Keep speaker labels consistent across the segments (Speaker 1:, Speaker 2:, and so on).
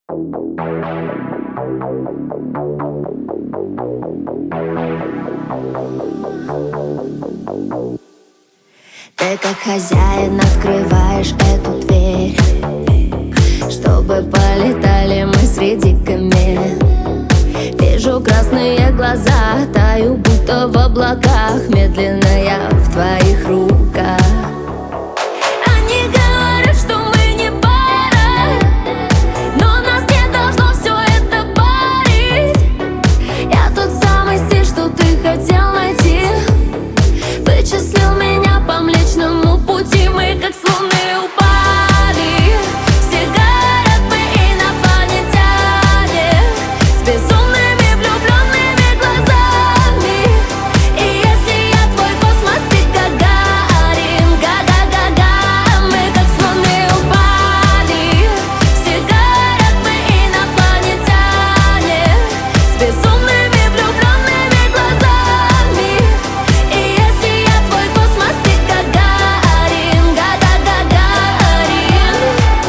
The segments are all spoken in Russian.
Speaker 1: Ты как хозяин открываешь эту дверь, чтобы полетали мы среди камель. Вижу красные глаза, таю будто в облаках. Медленно я в твоих руках. Они говорят, что мы не пара, но нас не должно все это парить. Я тот самый стиль, что ты хотел найти. Вычислил меня по Млечному пути. Мы как с луны упали. Все говорят, мы инопланетяне с безумными влюбленными глазами. И если я твой космос, ты Гагарин. Га-га-га-га. Мы как с луны упали. Все говорят, мы инопланетяне с безумными влюбленными глазами. И если я твой космос, ты Гагарин. Га-га-га-гарин.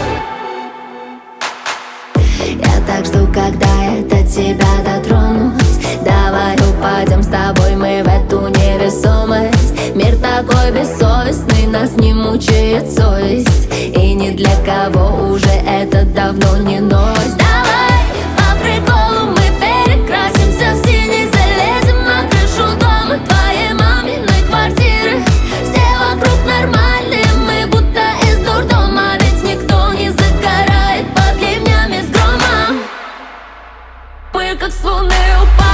Speaker 1: Я так жду, когда я до тебя дотронусь. Давай упадем с тобой мы в эту невесомость. Мир такой бессовестный, нас не мучает совесть. И ни для кого уже это давно не новость. Давай по приколу мы перекрасимся в синий. Залезем на крышу дома твоей маминой квартиры. Все вокруг нормальные, мы будто из дурдома. Ведь никто не загорает под ливнями с громом. Мы как с луны упали.